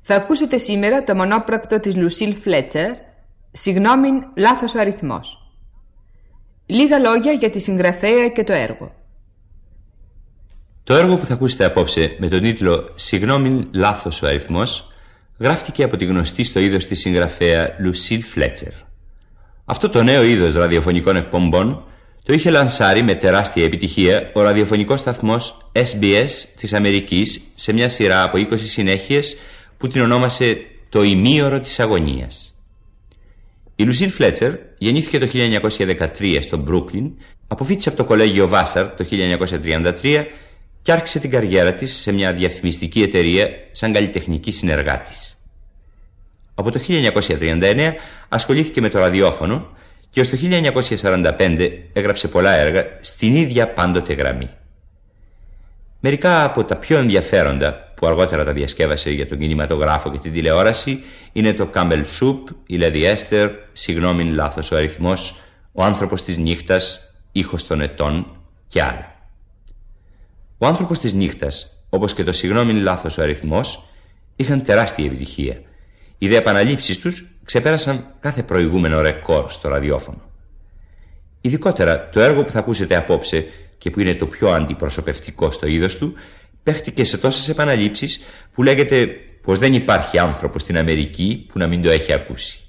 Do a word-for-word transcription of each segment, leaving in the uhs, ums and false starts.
Θα ακούσετε σήμερα το μονόπρακτο της Λουσίλ Φλέτσερ, «Συγγνώμη, λάθος ο αριθμός». Λίγα λόγια για τη συγγραφέα και το έργο. Το έργο που θα ακούσετε απόψε με τον τίτλο «Συγγνώμη, λάθος ο αριθμός» γράφτηκε από τη γνωστή στο είδος της συγγραφέα Λουσίλ Φλέτσερ. Αυτό το νέο είδος ραδιοφωνικών εκπομπών το είχε λανσάρει με τεράστια επιτυχία ο ραδιοφωνικός σταθμός ες μπι ες της Αμερικής σε μια σειρά από είκοσι συνέχειες που την ονόμασε «Το ημίωρο της αγωνίας». Η Λουσίλ Φλέτσερ γεννήθηκε το χίλια εννιακόσια δεκατρία στο Μπρούκλιν, αποφοίτησε από το κολέγιο Βάσαρ το χίλια εννιακόσια τριάντα τρία και άρχισε την καριέρα της σε μια διαφημιστική εταιρεία σαν καλλιτεχνική συνεργάτης. Από το χίλια εννιακόσια τριάντα εννέα ασχολήθηκε με το ραδιόφωνο και ως το χίλια εννιακόσια σαράντα πέντε έγραψε πολλά έργα στην ίδια πάντοτε γραμμή. Μερικά από τα πιο ενδιαφέροντα που αργότερα τα διασκεύασε για τον κινηματογράφο και την τηλεόραση είναι το Campbell Soup, η Lady Esther, «Συγγνώμη, λάθος ο αριθμός», «Ο άνθρωπος της νύχτας», «Ήχος των ετών» και άλλα. Ο άνθρωπος της νύχτας, όπως και το «Συγγνώμη, λάθος ο αριθμός», είχαν τεράστια επιτυχία. Οι δε επαναλήψεις τους ξεπέρασαν κάθε προηγούμενο ρεκόρ στο ραδιόφωνο. Ειδικότερα το έργο που θα ακούσετε απόψε και που είναι το πιο αντιπροσωπευτικό στο είδος του, παίχτηκε σε τόσες επαναλήψεις που λέγεται πως δεν υπάρχει άνθρωπος στην Αμερική που να μην το έχει ακούσει.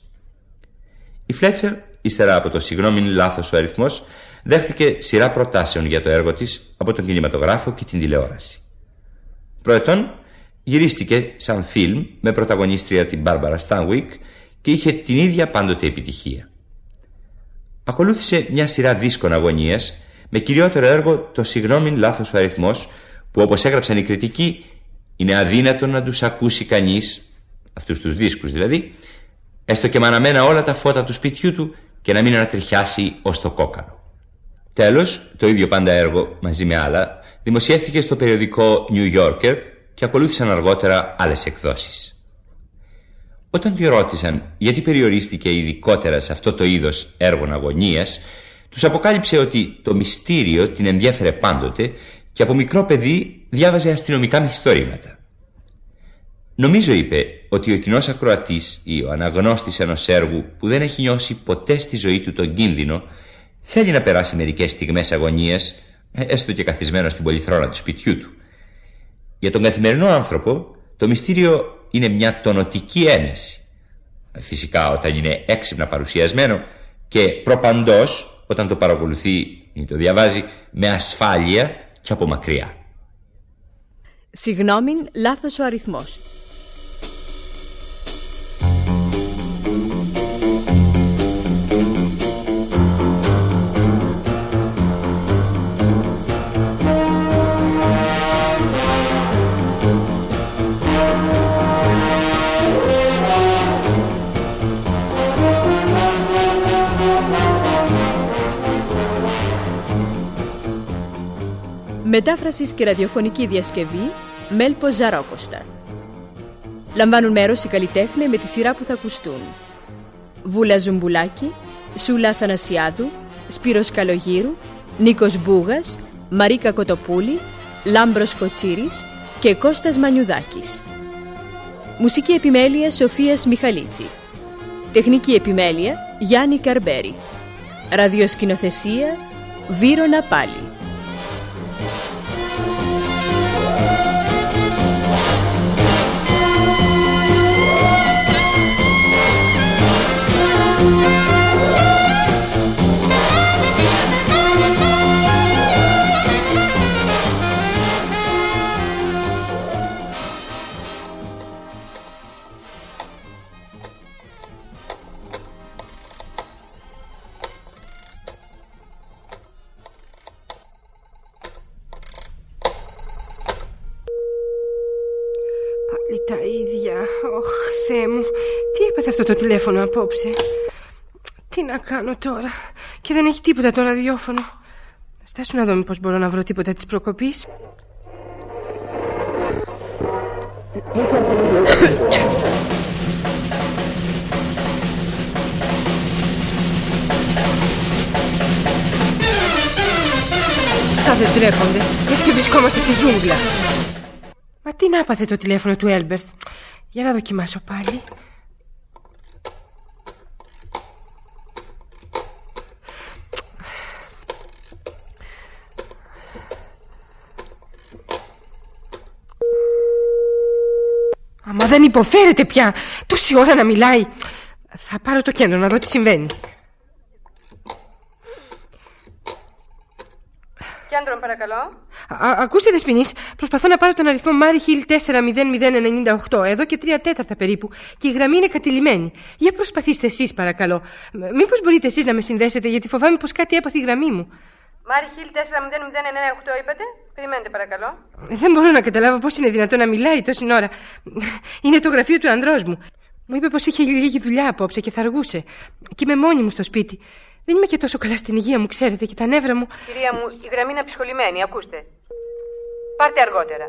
Η Φλέτσερ, ύστερα από το «Συγγνώμη, λάθος ο αριθμός», δέχτηκε σειρά προτάσεων για το έργο της από τον κινηματογράφο και την τηλεόραση. Προετών γυρίστηκε σαν φιλμ με πρωταγωνίστρια την Μπάρμπαρα Στάνουικ και είχε την ίδια πάντοτε επιτυχία. Ακολούθησε μια σειρά δίσκων αγωνίας με κυριότερο έργο το «Συγγνώμη, λάθος ο αριθμός», που όπως έγραψαν οι κριτικοί είναι αδύνατο να τους ακούσει κανείς, αυτούς τους δίσκους δηλαδή, έστω και με αναμένα όλα τα φώτα του σπιτιού του και να μην ανατριχιάσει ως το κόκαλο. Τέλος, το ίδιο πάντα έργο μαζί με άλλα δημοσιεύθηκε στο περιοδικό New Yorker και ακολούθησαν αργότερα άλλες εκδόσεις. Όταν τη ρώτησαν γιατί περιορίστηκε ειδικότερα σε αυτό το είδος έργων αγωνίας, τους αποκάλυψε ότι το μυστήριο την ενδιέφερε πάντοτε και από μικρό παιδί διάβαζε αστυνομικά μυθιστορήματα. «Νομίζω», είπε, «ότι ο κοινός ακροατής ή ο αναγνώστης ενός έργου που δεν έχει νιώσει ποτέ στη ζωή του τον κίνδυνο θέλει να περάσει μερικές στιγμές αγωνίας, έστω και καθισμένο στην πολυθρόνα του σπιτιού του. Για τον καθημερινό άνθρωπο το μυστήριο είναι μια τονωτική έμεση, φυσικά όταν είναι έξυπνα παρουσιασμένο και προπαντός όταν το παρακολουθεί ή το διαβάζει με ασφάλεια και από μακριά». Συγγνώμη, λάθος ο αριθμός. Μετάφρασης και ραδιοφωνική διασκευή Μέλπος Ζαρόκοστα. Λαμβάνουν μέρος οι καλλιτέχνες με τη σειρά που θα ακουστούν: Βούλα Ζουμπουλάκη, Σούλα Αθανασιάδου, Σπύρος Καλογύρου, Νίκος Μπούγας, Μαρίκα Κοτοπούλη, Λάμπρος Κοτσίρης και Κώστας Μανιουδάκης. Μουσική επιμέλεια Σοφίας Μιχαλίτσι. Τεχνική επιμέλεια Γιάννη Καρμπέρη. Ραδιοσκηνοθεσία Βύρονα Πάλι. Τα ίδια. Ωχ, Θεέ μου, τι έπαθε αυτό το τηλέφωνο απόψε. Τι να κάνω τώρα. Και δεν έχει τίποτα το ραδιόφωνο. Στάσου να δω μήπως μπορώ να βρω τίποτα της προκοπής. Σαν δεν τρέπονται. Λες και βρισκόμαστε στη ζούγκλα. Μα τι να έπαθε το τηλέφωνο του Έλμπερτ. Για να δοκιμάσω πάλι. Αμα δεν υποφέρεται πια. Τόση ώρα να μιλάει. Θα πάρω το κέντρο να δω τι συμβαίνει. Κέντρο, παρακαλώ. Α, ακούστε, Δεσποινής, προσπαθώ να πάρω τον αριθμό Μάρι Χιλ τέσσερα μηδέν μηδέν εννιά οκτώ εδώ και τρία τέταρτα περίπου και η γραμμή είναι κατηλημένη. Για προσπαθήστε εσείς, παρακαλώ. Μήπως μπορείτε εσείς να με συνδέσετε, γιατί φοβάμαι πως κάτι έπαθε η γραμμή μου. Μάρι Χιλ τέσσερα μηδέν μηδέν εννιά οκτώ είπατε. Περιμένετε, παρακαλώ. Δεν μπορώ να καταλάβω πώς είναι δυνατόν να μιλάει τόση ώρα. Είναι το γραφείο του ανδρός μου. Μου είπε πως είχε λίγη δουλειά απόψε και θα αργούσε. Και είμαι μόνη μου στο σπίτι. Δεν είμαι και τόσο καλά στην υγεία μου, ξέρετε, και τα νεύρα μου. Κυρία μου, η γραμμή είναι απεισχολημένη, ακούστε. Πάρτε αργότερα.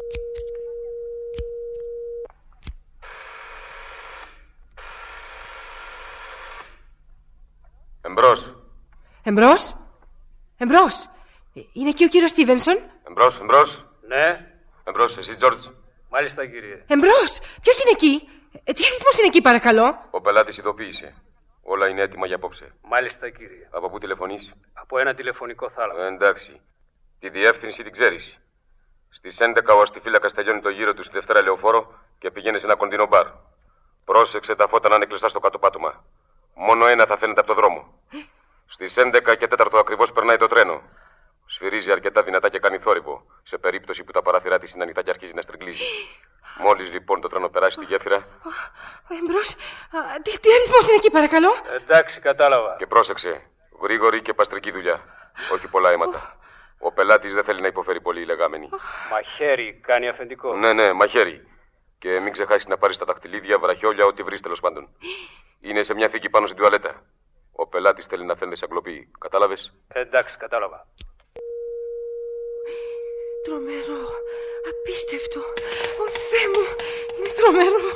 Εμπρός. Εμπρός. Εμπρός. Είναι εκεί ο κύριος Στίβενσον. Εμπρός, εμπρός. Ναι. Εμπρός, εσύ, Τζόρτζ. Μάλιστα, κύριε. Εμπρός. Ποιος είναι εκεί? Ε, τι αριθμός είναι εκεί, παρακαλώ? Ο πελάτης ειδοποίησε. Όλα είναι έτοιμα για απόψε. Μάλιστα, κύριε. Από πού τηλεφωνείς? Από ένα τηλεφωνικό θάλαμο. Ε, εντάξει. Τη διεύθυνση την ξέρεις. Στις έντεκα ο αστιφύλακας τελειώνει το γύρο του στη Δευτέρα Λεωφόρο και πηγαίνει σε ένα κοντινό μπαρ. Πρόσεξε τα φώτα να είναι κλειστά στο κάτω πάτωμα. Μόνο ένα θα φαίνεται από το δρόμο. Στις έντεκα και τέταρτο ακριβώς περνάει το τρένο. Σφυρίζει αρκετά δυνατά και κάνει θόρυβο, σε περίπτωση που τα παράθυρά της είναι ανοιχτά και αρχίζει να στριγκλίζει. Μόλις λοιπόν το τρένο περάσει τη γέφυρα. Εμπρός. Τι, τι αριθμός είναι εκεί, παρακαλώ? Εντάξει, κατάλαβα. Και πρόσεξε. Γρήγορη και παστρική δουλειά. Όχι πολλά αίματα. Ο πελάτης δεν θέλει να υποφέρει πολύ η λεγάμενη. Μαχαίρι, κάνει αφεντικό. Ναι, ναι, μαχαίρι. Και μην ξεχάσεις να πάρεις τα δαχτυλίδια, βραχιόλια, ό,τι βρεις τέλος πάντων. Είναι σε μια θήκη πάνω στην τουαλέτα. Ο πελάτης θέλει να φαίνεται σαν κλοπή. Κατάλαβες? Εντάξει, κατάλαβα. Τρομερό. Απίστευτο. Ω Θεέ μου. Είναι τρομερό.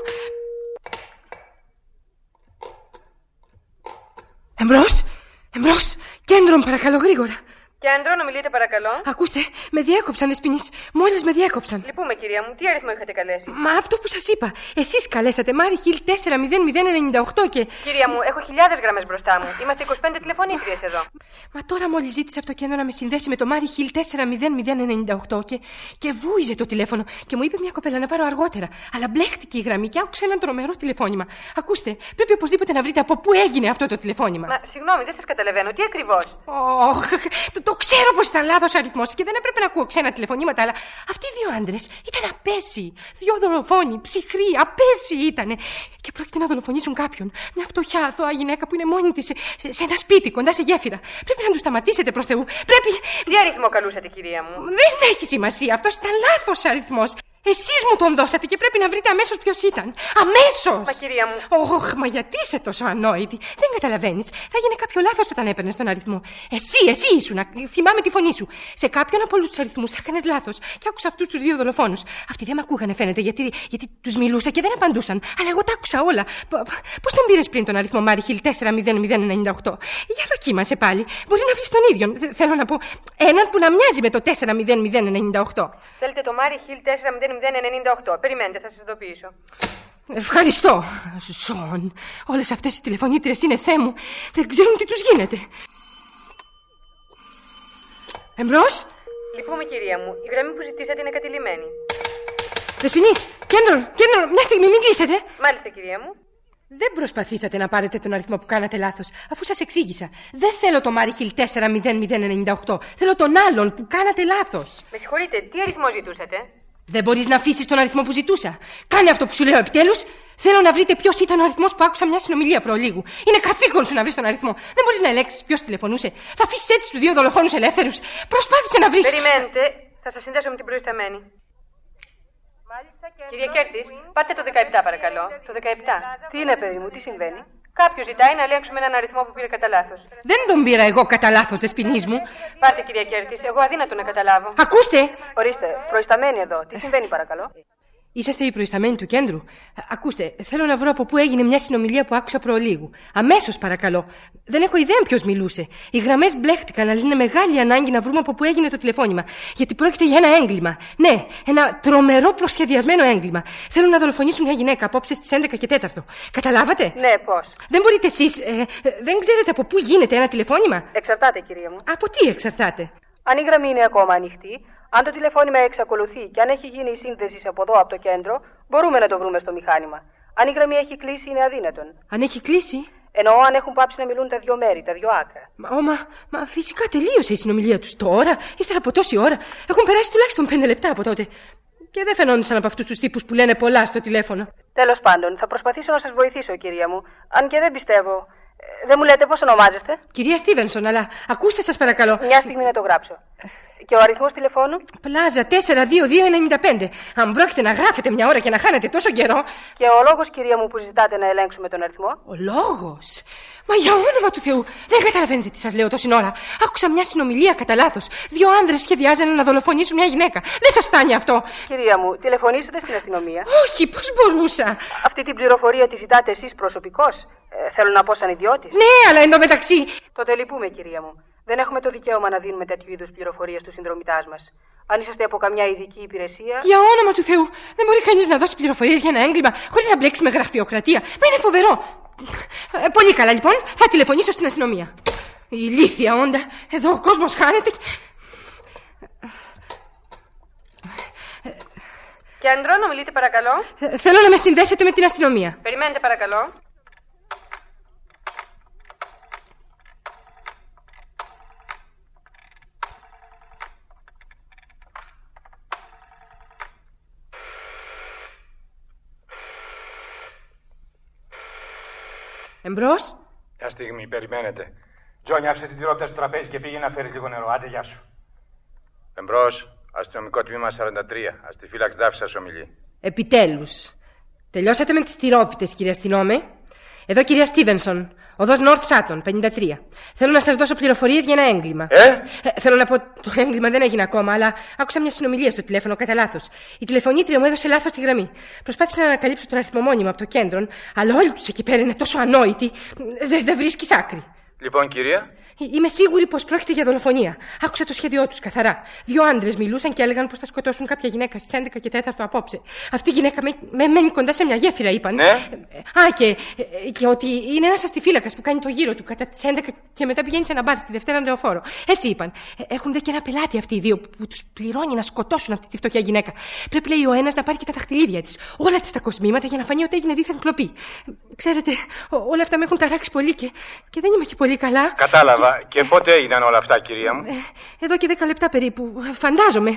Εμπρός. Εμπρός. Κέντρο, παρακαλώ, γρήγορα. Κέντρο, να μιλείτε, παρακαλώ. Ακούστε, με διέκοψαν, Δεσποινής. Μόλις με διέκοψαν. Λυπούμε, κυρία μου. Τι αριθμό είχατε καλέσει? Μα αυτό που σας είπα. Εσείς καλέσατε Μάρι Χιλ τέσσερα μηδέν μηδέν εννιά οκτώ και. Κυρία μου, έχω χιλιάδες γραμμές μπροστά μου. Είμαστε είκοσι πέντε τηλεφωνήτριες εδώ. Μα τώρα μόλις ζήτησα από το κέντρο να με συνδέσει με το Μάρι Χιλ τέσσερα μηδέν μηδέν εννιά οκτώ και, και βούιζε το τηλέφωνο και μου είπε μια κοπέλα να πάρω αργότερα. Αλλά μπλέχτηκε η γραμμή και άκουσα ένα τρομερό τηλεφώνημα. Ακούστε, πρέπει οπωσδήποτε να βρείτε από πού έγινε αυτό το τηλεφώνημα. Μα συγγνώμη, δεν σας καταλαβαίνω. Τι ακριβώς? Oh, το, το ξέρω πως ήταν λάθος αριθμός και δεν έπρεπε να ακούω ξένα τηλεφωνήματα, αλλά αυτοί οι δύο άντρες ήταν απέσιοι. Δύο δολοφόνοι, ψυχροί, απέσιοι ήτανε. Και πρόκειται να δολοφονήσουν κάποιον. Μια φτωχιά, αθώα γυναίκα που είναι μόνη της σε, σε, σε ένα σπίτι κοντά σε γέφυρα. Πρέπει να τους σταματήσετε προς Θεού. Πρέπει. Τι αριθμό καλούσατε, κυρία μου? Δεν έχει σημασία. Αυτός ήταν λάθος αριθμός. Εσείς μου τον δώσατε και πρέπει να βρείτε αμέσως ποιος ήταν. Αμέσως! Μα κυρία μου. Ωχ, μα γιατί είσαι τόσο ανόητη? Δεν καταλαβαίνεις. Θα γίνει κάποιο λάθος όταν έπαιρνες τον αριθμό. Εσύ, εσύ ήσουν. Θυμάμαι τη φωνή σου. Σε κάποιον από όλους τους αριθμούς θα έκανες λάθος. Και άκουσα αυτούς τους δύο δολοφόνους. Αυτοί δεν με ακούγανε, φαίνεται, γιατί, γιατί τους μιλούσα και δεν απαντούσαν. Αλλά εγώ τα άκουσα όλα. Πώς τον πήρες πριν τον αριθμό Μάρι Χιλ τέσσερα μηδέν μηδέν εννιά οκτώ? Για δοκίμασε πάλι. Μπορεί να βρεις τον ίδιο. Θέλω να πω έναν που να μοιάζει με το τέσσερα μηδέν μηδέν εννιά οκτώ. Θέλετε το Μάρι Χιλ τέσσερα μηδέν μηδέν εννιά οκτώ. Περιμένετε, θα σας ειδοποιήσω. Ευχαριστώ. Ζων. Όλες αυτές οι τηλεφωνήτριες είναι Θεέ μου. Δεν ξέρουν τι τους γίνεται. Εμπρός. Λυπούμε, κυρία μου. Η γραμμή που ζητήσατε είναι κατηλημένη. Δεσποινής, κέντρο, κέντρο, μια στιγμή, μην κλείσετε. Μάλιστα, κυρία μου. Δεν προσπαθήσατε να πάρετε τον αριθμό που κάνατε λάθος, αφού σας εξήγησα. Δεν θέλω το Μάρι Χιλ τέσσερα μηδέν μηδέν εννιά οκτώ. Θέλω τον άλλον που κάνατε λάθος. Με συγχωρείτε, τι αριθμό ζητούσατε? Δεν μπορείς να αφήσεις τον αριθμό που ζητούσα. Κάνε αυτό που σου λέω επιτέλους. Θέλω να βρείτε ποιος ήταν ο αριθμός που άκουσα μια συνομιλία προλίγου. Είναι καθήκον σου να βρεις τον αριθμό. Δεν μπορείς να ελέγξεις ποιος τηλεφωνούσε. Θα αφήσεις έτσι τους δύο δολοφόνους ελεύθερους. Προσπάθησε να βρεις. Περιμένετε, θα σας συνδέσω με την προϊσταμένη. Κυρία Κέρτης, πάρτε το δεκαεπτά παρακαλώ. Το δεκαεπτά. Τι είναι, παιδί μου, τι συμβαίνει? Κάποιος ζητάει να ελέγξουμε έναν αριθμό που πήρε κατά λάθος. Δεν τον πήρα εγώ κατά λάθος, Δεσποινής μου. Πάρτε, κυρία Κέρτης, εγώ αδύνατο να καταλάβω. Ακούστε! Ορίστε, προϊσταμένη εδώ. Τι συμβαίνει, παρακαλώ? Είσαστε οι προϊσταμένοι του κέντρου? Ακούστε, θέλω να βρω από πού έγινε μια συνομιλία που άκουσα προλίγου. Αμέσως, παρακαλώ. Δεν έχω ιδέα ποιος μιλούσε. Οι γραμμές μπλέχτηκαν, αλλά είναι μεγάλη ανάγκη να βρούμε από πού έγινε το τηλεφώνημα. Γιατί πρόκειται για ένα έγκλημα. Ναι, ένα τρομερό προσχεδιασμένο έγκλημα. Θέλουν να δολοφονήσουν μια γυναίκα απόψε στις έντεκα και τέταρτο. Καταλάβατε? Ναι, πώς? Δεν μπορείτε εσείς. Ε, δεν ξέρετε από πού γίνεται ένα τηλεφώνημα? Εξαρτάται, κυρία μου. Από τι εξαρτάται? Αν η γραμμή είναι ακόμα ανοιχτή, αν το τηλεφώνημα εξακολουθεί και αν έχει γίνει η σύνδεση από εδώ από το κέντρο, μπορούμε να το βρούμε στο μηχάνημα. Αν η γραμμή έχει κλείσει, είναι αδύνατον. Αν έχει κλείσει? Εννοώ αν έχουν πάψει να μιλούν τα δύο μέρη, τα δύο άκρα. Μα, μα, μα φυσικά τελείωσε η συνομιλία τους τώρα, ύστερα από τόση ώρα. Έχουν περάσει τουλάχιστον πέντε λεπτά από τότε. Και δεν φαινόντουσαν από αυτούς τους τύπους που λένε πολλά στο τηλέφωνο. Τέλος πάντων, θα προσπαθήσω να σας βοηθήσω, κυρία μου. Αν και δεν πιστεύω. Δεν μου λέτε πώς ονομάζεστε? Κυρία Στίβενσον, αλλά ακούστε σας παρακαλώ. Μια στιγμή να το γράψω. Και ο αριθμός τηλεφώνου? Πλάζα τέσσερα δύο δύο εννιά πέντε. Αν πρόκειται να γράφετε μια ώρα και να χάνετε τόσο καιρό. Και ο λόγος, κυρία μου, που ζητάτε να ελέγξουμε τον αριθμό? Ο λόγος? Μα για όνομα του Θεού, δεν καταλαβαίνετε τι σας λέω τόση ώρα. Άκουσα μια συνομιλία κατά λάθος. Δύο άνδρες σχεδιάζανε να δολοφονήσουν μια γυναίκα. Δεν σας φτάνει αυτό? Κυρία μου, τηλεφωνήσατε στην αστυνομία? Όχι, πώς μπορούσα? Αυτή την πληροφορία τη ζητάτε εσείς προσωπικώς? Ε, θέλω να πω σαν ιδιώτης. Ναι, αλλά εντωμεταξύ. Τότε λυπούμε, κυρία μου. Δεν έχουμε το δικαίωμα να δίνουμε τέτοιου είδους πληροφορίες στους συνδρομητάς μας. Αν είσαστε από καμιά ειδική υπηρεσία. Για όνομα του Θεού, δεν μπορεί κανείς να δώσει πληροφορίες για ένα έγκλημα χωρίς να μπλέξει με γραφειοκρατία. Μα είναι φοβερό. Ε, πολύ καλά, λοιπόν, θα τηλεφωνήσω στην αστυνομία. Ηλίθια όντα, εδώ ο κόσμος χάνεται. Κέντρο, να μιλείτε, παρακαλώ. Ε, θέλω να με συνδέσετε με την αστυνομία. Περιμένετε, παρακαλώ. Εμπρός. Μια στιγμή, περιμένετε. Τζόνι, άφησε την τυρόπιτα στο τραπέζι και πήγε να φέρει λίγο νερό. Άντε, γεια σου. Εμπρός, αστυνομικό τμήμα σαράντα τρία. Αστιφύλαξ Ντάφη σας ομιλεί. Επιτέλους. Τελειώσατε με τις τυρόπιτες, κυρία αστυνόμε? Εδώ, κυρία Στίβενσον, οδός North Sutton, πενήντα τρία. Θέλω να σας δώσω πληροφορίες για ένα έγκλημα. Ε? ε? Θέλω να πω, το έγκλημα δεν έγινε ακόμα, αλλά άκουσα μια συνομιλία στο τηλέφωνο κατά λάθος. Η τηλεφωνήτρια μου έδωσε λάθος τη γραμμή. Προσπάθησα να ανακαλύψω τον αριθμό μόνιμα από το κέντρο, αλλά όλοι τους εκεί πέρα είναι τόσο ανόητοι. Δεν δε βρίσκεις άκρη. Λοιπόν, κυρία. Είμαι σίγουρη πως πρόκειται για δολοφονία. Άκουσα το σχέδιό τους καθαρά. Δύο άντρες μιλούσαν και έλεγαν πως θα σκοτώσουν κάποια γυναίκα στις έντεκα και τέταρτο απόψε. Αυτή η γυναίκα με, με μένει κοντά σε μια γέφυρα, είπαν. Ναι. Α, και, και ότι είναι ένας αστιφύλακας που κάνει το γύρο του κατά τις έντεκα και μετά πηγαίνει σε ένα μπαρ στη Δευτέρα Λεωφόρο. Έτσι είπαν. Έχουν δε και ένα πελάτη αυτοί οι δύο που τους πληρώνει να σκοτώσουν αυτή τη φτωχιά γυναίκα. Πρέπει, λέει, ο ένας να πάρει και τα δαχτυλίδια της. Όλα της τα κοσμήματα για να φανεί ότι έγινε δίθεν κλοπή. Ξέρετε, όλα αυτά με έχουν ταράξει πολύ και, και δεν είμαι και πολύ καλά. Κατάλαβα. Και... και πότε έγιναν όλα αυτά, κυρία μου? Ε, εδώ και δέκα λεπτά περίπου, φαντάζομαι.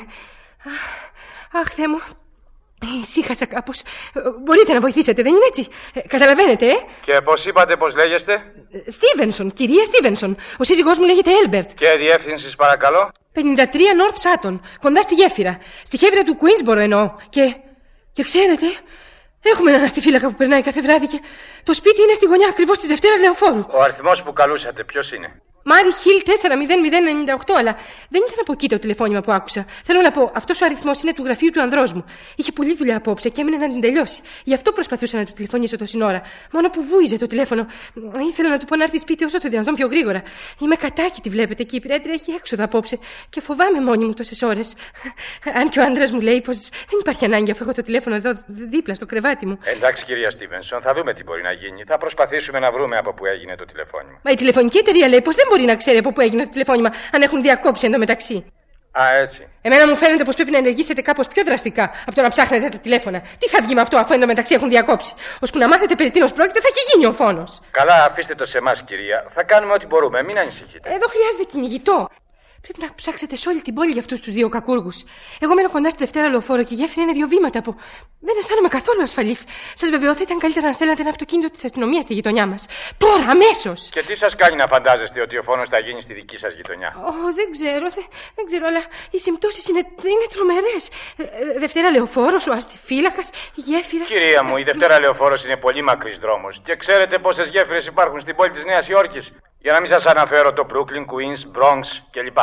Αχ, Θεέ μου. Ησύχασα κάπως. Μπορείτε να βοηθήσετε, δεν είναι έτσι? Ε, καταλαβαίνετε, ε? Και πώς είπατε πως λέγεστε? Στίβενσον, κυρία Στίβενσον. Ο σύζυγός μου λέγεται Έλμπερτ. Και διεύθυνση, παρακαλώ? πενήντα τρία North Sutton, κοντά στη γέφυρα. Στη γέφυρα του Queensboro εννοώ. Και, και ξέρετε, έχουμε έναν αστιφύλακα που περνάει κάθε βράδυ και το σπίτι είναι στη γωνιά ακριβώς της Δευτέρας Λεωφόρου. Ο αριθμός που καλούσατε, ποιος είναι? Μάρι Χιλ τέσσερα μηδέν μηδέν εννιά οκτώ, αλλά δεν ήταν από εκεί το τηλεφώνημα που άκουσα. Θέλω να πω, αυτός ο αριθμός είναι του γραφείου του ανδρός μου. Είχε πολλή δουλειά απόψε και έμεινε να την τελειώσει. Γι' αυτό προσπαθούσα να του τηλεφωνήσω τόση ώρα. Μόνο που βούιζε το τηλέφωνο. Ήθελα να του πω να έρθει σπίτι όσο το δυνατόν πιο γρήγορα. Είμαι κατάκητη, βλέπετε, και η πυρέτρια έχει έξοδο απόψε. Και φοβάμαι μόνη μου τόσες ώρες. Αν και ο άντρας μου λέει πως δεν υπάρχει ανάγκη αφού έχω το τηλέφωνο εδώ δίπλα στο κρεβάτι μου. Εντάξει, κυρία Στίβενσον, θα δούμε τι μπορεί να γίνει. Θα προσπαθήσουμε να βρούμε από πού έγινε το τηλεφώνημα. Μα η τηλεφωνική εταιρεία λέει πως δεν μπορεί να ξέρει από πού έγινε το τηλεφώνημα, αν έχουν διακόψει εντωμεταξύ. Α, έτσι. Εμένα μου φαίνεται πως πρέπει να ενεργήσετε κάπως πιο δραστικά από το να ψάχνετε τα τηλέφωνα. Τι θα βγει με αυτό, αφού εντωμεταξύ έχουν διακόψει? Ώσπου να μάθετε περί τίνος πρόκειται, θα έχει γίνει ο φόνος. Καλά, αφήστε το σε εμάς, κυρία. Θα κάνουμε ό,τι μπορούμε, μην ανησυχείτε. Εδώ χρειάζεται κυνηγητό. Πρέπει να ψάξετε σε όλη την πόλη για αυτούς τους δύο κακούργους. Εγώ μένω κοντά στη Δευτέρα Λεωφόρο και η γέφυρα είναι δύο βήματα από. Δεν αισθάνομαι καθόλου ασφαλής. Σας βεβαιώ, θα ήταν καλύτερα να στέλνατε ένα αυτοκίνητο της αστυνομίας στη γειτονιά μας. Τώρα, αμέσως! Και τι σας κάνει να φαντάζεστε ότι ο φόνος θα γίνει στη δική σας γειτονιά? Ω, oh, δεν ξέρω, δεν, δεν ξέρω, αλλά οι συμπτώσεις είναι, είναι τρομερές. Ε, Δευτέρα Λεωφόρος, ο αστιφύλακας, η γέφυρα. Κυρία μου, η Δευτέρα Λεωφόρος είναι πολύ μακρύς δρόμος. Και ξέρετε πόσες γέφυρες υπάρχουν στην πόλη της Νέας Υόρκης? Για να μην σας αναφέρω το Brooklyn, Queens, Bronx κλπ.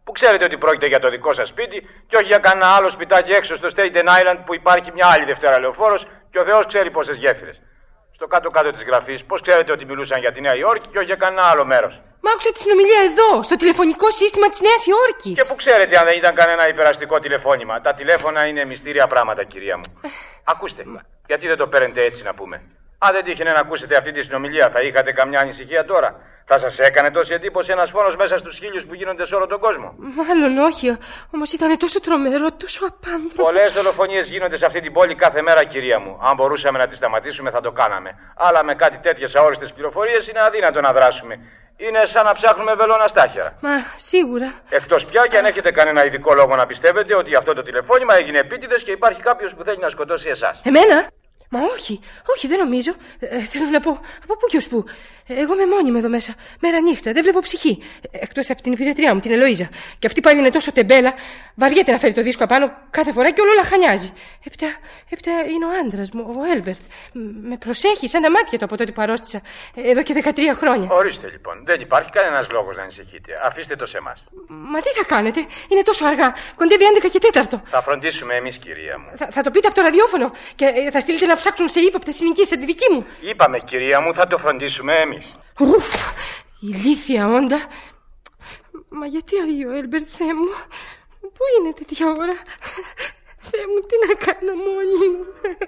Που ξέρετε ότι πρόκειται για το δικό σας σπίτι και όχι για κανένα άλλο σπιτάκι έξω στο Staten Island που υπάρχει μια άλλη Δευτέρα λεωφόρος και ο Θεός ξέρει πόσες γέφυρες. Στο κάτω-κάτω της γραφής, πώς ξέρετε ότι μιλούσαν για τη Νέα Υόρκη και όχι για κανένα άλλο μέρος. Μα άκουσα τη συνομιλία εδώ, στο τηλεφωνικό σύστημα της Νέας Υόρκης. Και που ξέρετε αν δεν ήταν κανένα υπεραστικό τηλεφώνημα. Τα τηλέφωνα είναι μυστήρια πράγματα, κυρία μου. Ακούστε, Μα... γιατί δεν το παίρνετε έτσι να πούμε. Αν δεν τύχαινε να ακούσετε αυτή τη συνομιλία, θα είχατε καμιά ανησυχία τώρα? Θα σας έκανε τόση εντύπωση ένας φόνος μέσα στους χίλιους που γίνονται σε όλο τον κόσμο? Μάλλον όχι, όμως ήταν τόσο τρομερό, τόσο απάνθρωπο. Πολλές δολοφονίες γίνονται σε αυτή την πόλη κάθε μέρα, κυρία μου. Αν μπορούσαμε να τις σταματήσουμε, θα το κάναμε. Αλλά με κάτι τέτοιες αόριστες πληροφορίες είναι αδύνατο να δράσουμε. Είναι σαν να ψάχνουμε βελόνα στάχια. Μα σίγουρα. Εκτός πια και αν έχετε κανένα ειδικό λόγο να πιστεύετε ότι αυτό το τηλεφώνημα έγινε επίτηδες και υπάρχει κάποιος που θέλει να σκοτώσει εσάς. Εμένα? Μα όχι, όχι, δεν νομίζω. Ε, θέλω να πω, από πού και ως πού. Ε, εγώ είμαι μόνη μου εδώ μέσα, μέρα νύχτα, δεν βλέπω ψυχή. Ε, εκτός από την υπηρετριά μου, την Ελοΐζα. Και αυτή πάλι είναι τόσο τεμπέλα, βαριέται να φέρει το δίσκο απάνω κάθε φορά και όλο λαχανιάζει. Έπειτα, έπειτα είναι ο άντρας μου, ο Έλμπερτ. Με προσέχει σαν τα μάτια του από τότε που αρρώστησα, εδώ και δεκατρία χρόνια. Ορίστε λοιπόν, δεν υπάρχει κανένας λόγος να ανησυχείτε. Αφήστε το σε εμάς. Μα τι θα κάνετε, είναι τόσο αργά. Κοντεύει έντεκα και τέταρτο. Θα φροντίσουμε εμείς, κυρία μου. Θα, θα το πείτε από το ραδιόφωνο και ε, θα στείλετε να ψάξουν σε ύποπτες συνοικίες σαν τη δική μου. Είπαμε, κυρία μου, θα το φροντίσουμε εμείς. Ουφ, ηλίθια όντα. Μα γιατί αργεί ο Έλμπερτ, Θεέ μου? Πού είναι τέτοια ώρα? Θεέ μου, τι να κάνω μόνη μου?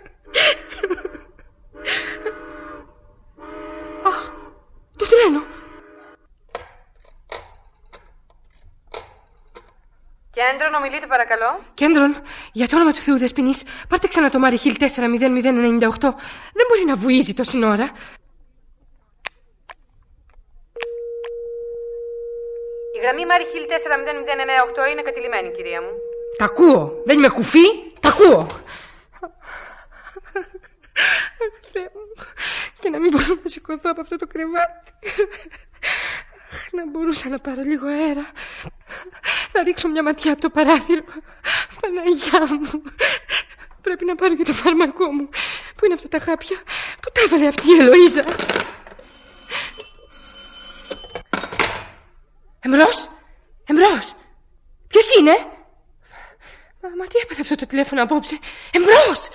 Α, το τρένο. Κέντρον, ομιλείτε παρακαλώ. Κέντρον, για το όνομα του Θεού Δεσποινής, πάρτε ξανά το Μάρι Χιλ τέσσερα μηδέν μηδέν εννιά οκτώ. Δεν μπορεί να βουίζει τόση ώρα. Η γραμμή Μάρι Χιλ τέσσερα μηδέν μηδέν εννιά οκτώ είναι κατηλημένη, κυρία μου. Τα ακούω. Δεν είμαι κουφή. Τα ακούω. Αχ, Θεέ μου. Και να μην μπορώ να σηκωθώ από αυτό το κρεβάτι. Να μπορούσα να πάρω λίγο αέρα. Να ρίξω μια ματιά από το παράθυρο. Παναγιά μου. Πρέπει να πάρω και το φάρμακό μου. Πού είναι αυτά τα χάπια? Πού τα έβαλε αυτή η Ελοΐζα? Εμπρός, εμπρός. Ποιος είναι? Μα, μα τι έπαθε αυτό το τηλέφωνο απόψε? Εμπρός.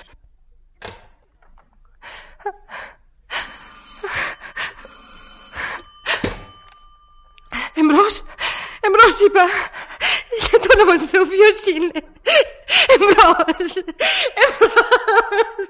Εμπρός, εμπρός είπα. Για το όνομα του Θεού, ποιος είναι? Εμπρός, εμπρός.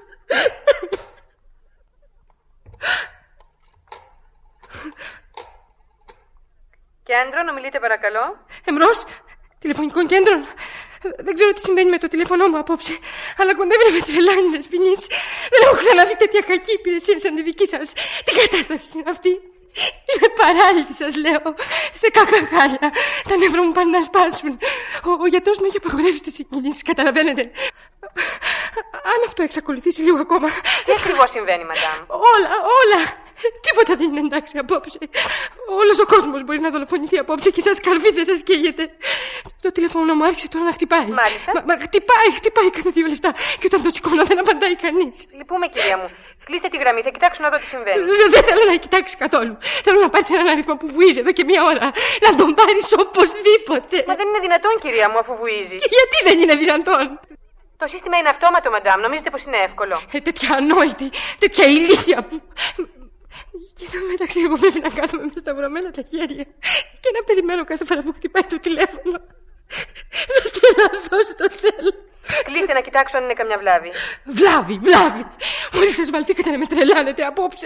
Κέντρον, ομιλείτε παρακαλώ. Εμπρός, τηλεφωνικών κέντρων. Δεν ξέρω τι συμβαίνει με το τηλέφωνο μου απόψε, αλλά κοντεύει να με τρελάνει να σπινείς. Δεν έχω ξαναδεί τέτοια κακή υπηρεσία σαν τη δική σας. Τι κατάσταση είναι αυτή? Είμαι παράλυτη, σας λέω. Σε κακά χάλια. Τα νεύρα μου πάνε να σπάσουν. Ο, ο γιατρός μου έχει απαγορεύσει τις συγκινήσεις, καταλαβαίνετε. Αν αυτό εξακολουθήσει λίγο ακόμα. Τι ακριβώς συμβαίνει, μαντάμ? Όλα, όλα. Τίποτα δεν είναι εντάξει απόψε. Όλος ο κόσμος μπορεί να δολοφονηθεί απόψε και σας καρφί δεν σας καίγεται. Το τηλέφωνο μου άρχισε τώρα να χτυπάει. Μάλιστα. Μα, μα χτυπάει, χτυπάει κατά δύο λεπτά. Και όταν το σηκώνω δεν απαντάει κανείς. Λυπούμε, κυρία μου. Κλείστε τη γραμμή, θα κοιτάξω να δω τι συμβαίνει. Δεν, δεν θέλω να κοιτάξει καθόλου. Θέλω να πάρεις έναν αριθμό που βουίζει εδώ και μία ώρα. Να τον πάρεις οπωσδήποτε. Μα δεν είναι δυνατόν, κυρία μου, αφού βουίζει. Και γιατί δεν είναι δυνατόν? Το σύστημα είναι αυτόματο, μαντάμ. Νομίζετε πως είναι εύκολο? Ε, τέτοια ανόητη, τέτοια ηλίθεια που. Και εδώ μεταξύ εγώ πρέπει να κάθομαι με σταυρωμένα τα χέρια και να περιμένω κάθε φορά που χτυπάει το τηλέφωνο. Να τρελαθώ στο τέλος. Κλείστε να κοιτάξω αν είναι καμιά βλάβη. Βλάβη, βλάβη. Μόλις σας βαλθήκατε να με τρελάνετε απόψε.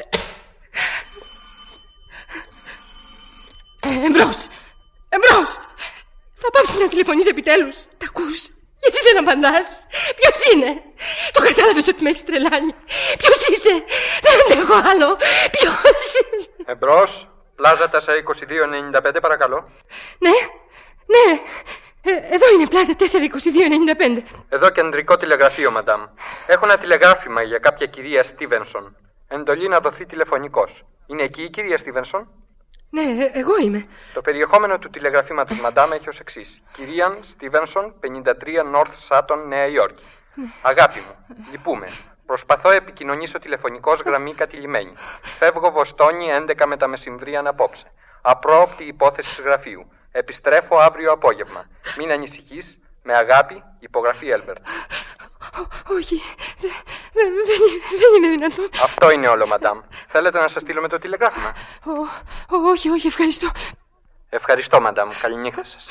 Ε, εμπρός, εμπρός. Θα πάψεις να τηλεφωνείς επιτέλους? Τα ακούς? Γιατί δεν απαντάς? Ποιος είναι? Το κατάλαβες ότι με έχεις τρελάνει? Ποιος είσαι? Δεν αντέχω άλλο. Ποιος είναι? Εμπρός, πλάζα τέσσερα είκοσι δύο ενενήντα πέντε παρακαλώ. Ναι, ναι. Ε, εδώ είναι πλάζα τέσσερα είκοσι δύο ενενήντα πέντε. Εδώ κεντρικό τηλεγραφείο, μαντάμ. Έχω ένα τηλεγράφημα για κάποια κυρία Στίβενσον. Εντολή να δοθεί τηλεφωνικός. Είναι εκεί η κυρία Στίβενσον? Ναι, εγώ είμαι. Το περιεχόμενο του τηλεγραφήματος, μαντάμ, έχει ως εξής. Κυρίαν Στίβενσον, πενήντα τρία North Sutton, Νέα Υόρκη. Αγάπη μου, λυπούμε. Προσπαθώ επικοινωνήσω τηλεφωνικός, γραμμή κατηλημένη. Φεύγω Βοστόνη έντεκα με τα μεσημβρίαν απόψε. Απρόοπτη υπόθεση γραφείου. Επιστρέφω αύριο απόγευμα. Μην ανησυχείς. Με αγάπη, υπογραφή Έλμπερτ. Όχι, δεν δε, δε, δε είναι δυνατόν. Αυτό είναι όλο, μαντάμ. Θέλετε να σας στείλω με το τηλεγράφημα? Ο, όχι, όχι, ευχαριστώ. Ευχαριστώ, μαντάμ. Καληνύχτα σας.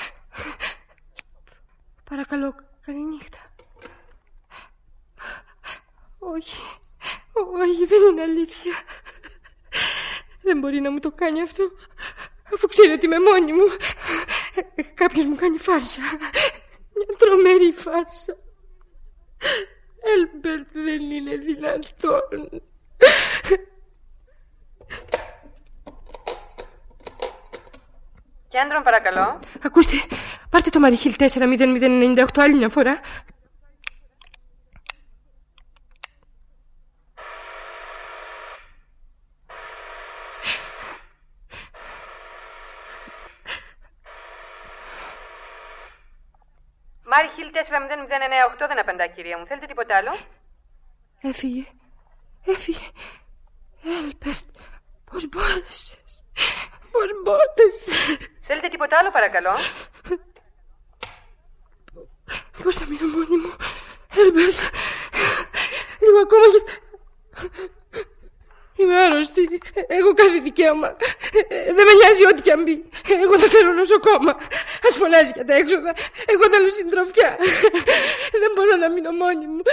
Παρακαλώ, καληνύχτα. Όχι, όχι, δεν είναι αλήθεια. Δεν μπορεί να μου το κάνει αυτό, αφού ξέρει ότι είμαι μόνη μου. Κάποιος μου κάνει φάρσα. Μια τρομερή φάρσα. Έλμπερτ, δεν είναι δυνατόν. Κέντρο, παρακαλώ. Ακούστε, πάρτε το Μαριχίλ τέσσερα μηδέν μηδέν εννιά οκτώ άλλη μια φορά. Μάρι Χιλ τέσσερα μηδέν μηδέν εννιά οκτώ δεν απαντά, κυρία μου. Θέλετε τίποτα άλλο? Έφυγε. Έφυγε. Έλμπερτ, πώς μπόρεσες. Πώς μπόρεσες. Θέλετε τίποτα άλλο, παρακαλώ? Πώς θα μείνω μόνη μου. Έλμπερτ, λίγο ακόμα και... Είμαι άρρωστη. Έχω κάθε δικαίωμα. Δεν με νοιάζει ό,τι κι αν μπει. Εγώ θα φέρω νοσοκόμα. Ας φωνάζει για τα έξοδα. Εγώ θέλω συντροφιά. Δεν μπορώ να μείνω μόνη μου.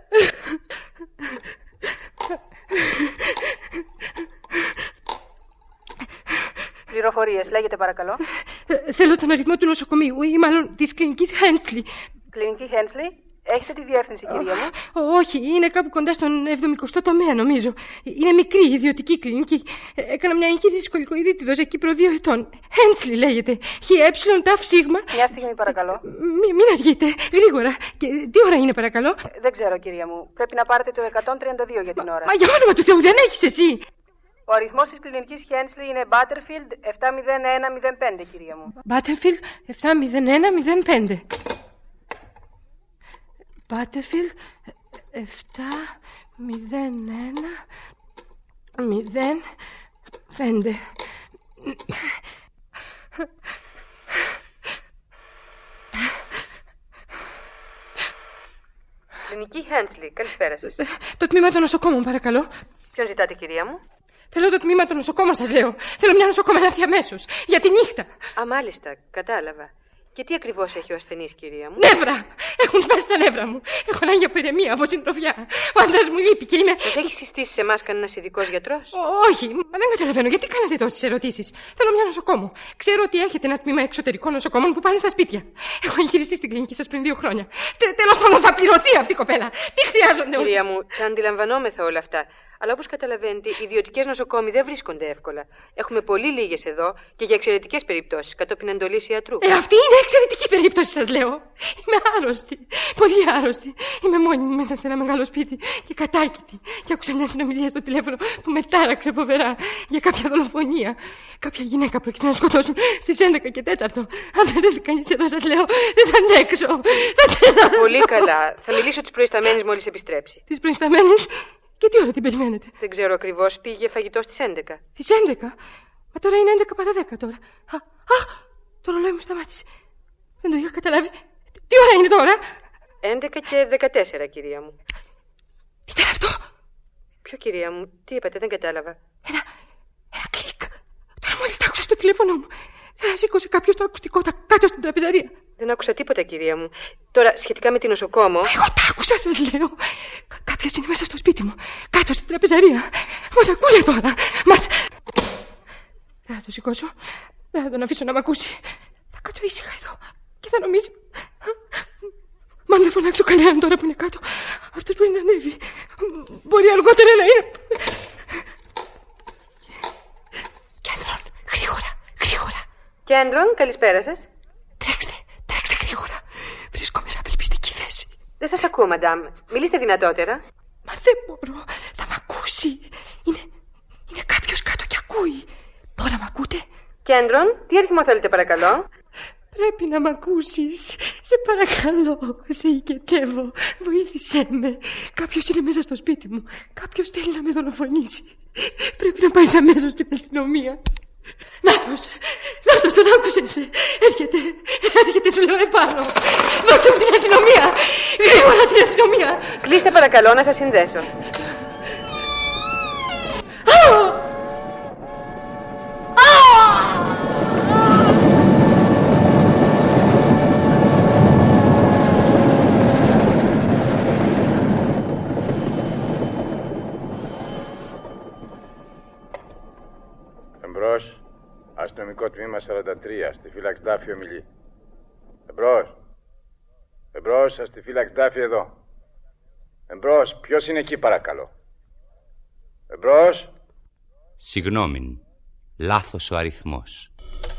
Πληροφορίες, λέγεται παρακαλώ. Θέλω τον αριθμό του νοσοκομείου ή μάλλον της κλινικής Χένσλι. Κλινική Χένσλι. Έχετε τη διεύθυνση, κυρία μου? Όχι, είναι κάπου κοντά στον εβδομηκοστό τομέα, νομίζω. Είναι μικρή, ιδιωτική κλινική. Έκανα μια εγχείρηση σκολικοειδίτιδος εκεί προ δύο ετών. Χένσλι λέγεται. Χ, ε, ταφ, σίγμα. Μια στιγμή, παρακαλώ. Μη, μην αργείτε, γρήγορα. Και τι ώρα είναι, παρακαλώ? Ε, δεν ξέρω, κυρία μου. Πρέπει να πάρετε το εκατόν τριάντα δύο για την ώρα. Μα, μα για όνομα του Θεού, δεν έχεις εσύ. Ο αριθμός της κλινικής Χένσλι είναι Butterfield επτά μηδέν ένα μηδέν πέντε, κυρία μου. Butterfield επτά μηδέν ένα μηδέν πέντε. Butterfield επτά μηδέν ένα μηδέν πέντε. Κλινική Χένσλι, καλησπέρα σας. Το τμήμα των νοσοκόμων, παρακαλώ. Ποιον ζητάτε, κυρία μου? Θέλω το τμήμα των νοσοκόμων, σας λέω. Θέλω μια νοσοκόμα να έρθει αμέσως. Για τη νύχτα. Α, μάλιστα, κατάλαβα. Και τι ακριβώς έχει ο ασθενής, κυρία μου? Νεύρα! Έχουν σπάσει τα νεύρα μου. Έχω ανάγκη από ηρεμία, από συντροφιά. Ο άντρας μου λείπει και είμαι. Σας έχει συστήσει σε εμάς κανένας ειδικός γιατρός? Όχι, μα δεν καταλαβαίνω. Γιατί κάνετε τόσες ερωτήσεις? Θέλω μια νοσοκόμο. Ξέρω ότι έχετε ένα τμήμα εξωτερικών νοσοκόμων που πάνε στα σπίτια. Έχω εγχειριστεί στην κλινική σας πριν δύο χρόνια. Τέλος πάντων, θα πληρωθεί αυτή η κοπέλα. Τι χρειάζονται όλοι? Κυρία μου, τα αντιλαμβανόμεθα όλα αυτά. Αλλά όπως καταλαβαίνετε, οι ιδιωτικές νοσοκόμοι δεν βρίσκονται εύκολα. Έχουμε πολύ λίγες εδώ και για εξαιρετικές περιπτώσεις, κατόπιν εντολής ιατρού. Ε, αυτή είναι εξαιρετική περίπτωση, σας λέω. Είμαι άρρωστη. Πολύ άρρωστη. Είμαι μόνη μου μέσα σε ένα μεγάλο σπίτι και κατάκητη. Και άκουσα μια συνομιλία στο τηλέφωνο που με τάραξε φοβερά για κάποια δολοφονία. Κάποια γυναίκα πρόκειται να σκοτώσουν στις έντεκα και τέταρτο. Αν δεν έρθει κανείς εδώ, σας λέω, δεν θα αντέξω. Πολύ καλά. Θα μιλήσω τις προϊσταμένες μόλις επιστρέψει. Τις προϊσταμένες? Και τι ώρα την περιμένετε? Δεν ξέρω ακριβώς. Πήγε φαγητό στις έντεκα. Στις έντεκα? Μα τώρα είναι έντεκα παρά δέκα τώρα. Α, α, το ρολόι μου σταμάτησε. Δεν το είχα καταλάβει. Τι ώρα είναι τώρα? έντεκα και δεκατέσσερα, κυρία μου. Τι ήταν αυτό? Ποιο, κυρία μου? Τι είπατε? Δεν κατάλαβα. Ένα, ένα κλικ. Τώρα μόλις τα άκουσα στο τηλέφωνο μου. Θα σήκωσε κάποιος το ακουστικό τα κάτω στην τραπεζαρία. Δεν άκουσα τίποτα, κυρία μου. Τώρα, σχετικά με την νοσοκόμο. Εγώ τα άκουσα, σας λέω. Κάποιος είναι μέσα στο σπίτι μου. Κάτω στην τραπεζαρία. Μας ακούνε τώρα. Μας. Δεν θα το σηκώσω. Δεν θα τον αφήσω να μ' ακούσει. Θα κάτσω ήσυχα εδώ. Και θα νομίζει. Μα αν δεν φωνάξω κανέναν τώρα που είναι κάτω, αυτός μπορεί να ανέβει. Μπορεί αργότερα να είναι. Κέντρον, γρήγορα, γρήγορα. Κέντρον, καλησπέρα σας. Τρέξτε, τρέξτε γρήγορα. Βρίσκομαι σε απελπιστική θέση. Δεν σας ακούω, μαντάμ. Μιλήστε δυνατότερα. Μα δεν μπορώ. Θα μ' ακούσει. Είναι, είναι κάποιος κάτω και ακούει. Τώρα μ' ακούτε? Κέντρον, τι αριθμό θέλετε, παρακαλώ? Πρέπει να μ' ακούσεις. Σε παρακαλώ, σε οικετεύω. Βοήθησέ με. Κάποιος είναι μέσα στο σπίτι μου. Κάποιος θέλει να με δολοφονήσει. Πρέπει να πάει αμέσως στην αστυνομία. Νάτος, Αυτός τον άκουσες. Έρχεται, έρχεται σου λέω επάνω. Δώστε μου την αστυνομία. Γρήγορα την αστυνομία. Κλείστε παρακαλώ να σας συνδέσω. Εμπρός, αστυνομικό τμήμα σαράντα τρία, στη φύλαξη Ντάφη ομιλεί. Εμπρός, εμπρός, στη φύλαξη Ντάφη εδώ. Εμπρός, ποιος είναι εκεί παρακαλώ. Εμπρός. Συγγνώμη, λάθος ο αριθμός.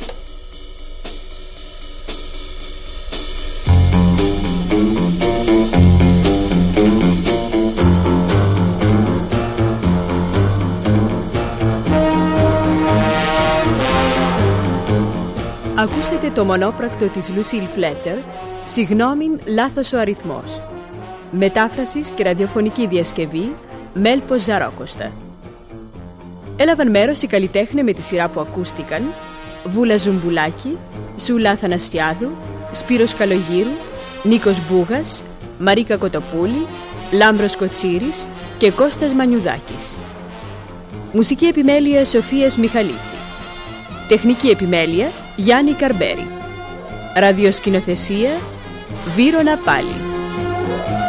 Ακούσατε το μονόπρακτο της Λουσίλ Φλέτσερ, «Συγγνώμην, λάθος ο αριθμός». Μετάφρασης και ραδιοφωνική διασκευή, Μέλπος Ζαρόκοστα. Έλαβαν μέρος οι καλλιτέχνες με τη σειρά που ακούστηκαν: Βούλα Ζουμπουλάκη, Σούλα Αθανασιάδου, Σπύρος Καλογύρου, Νίκος Μπούγας, Μαρίκα Κοτοπούλη, Λάμπρος Κοτσίρης και Κώστας Μανιουδάκης. Μουσική επιμέλεια Σοφίας Μιχαλίτση. Τεχνική επιμέλεια Γιάννη Καρμπέρη. Ραδιοσκηνοθεσία Βύρωνα Πάλι.